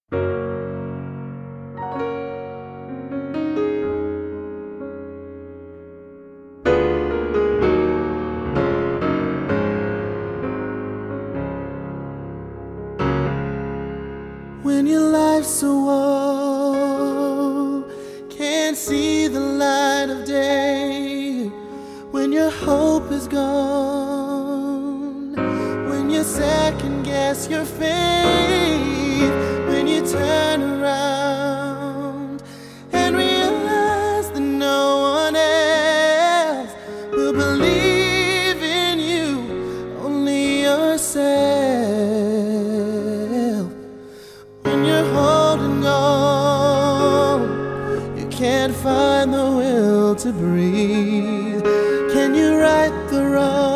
When your life's so old, can't see the light of day, when your hope is gone, when you second guess your faith, when you turn around and realize that no one else will believe in you, only yourself. When you're holding on, you can't find the will to breathe. Can you right the wrong?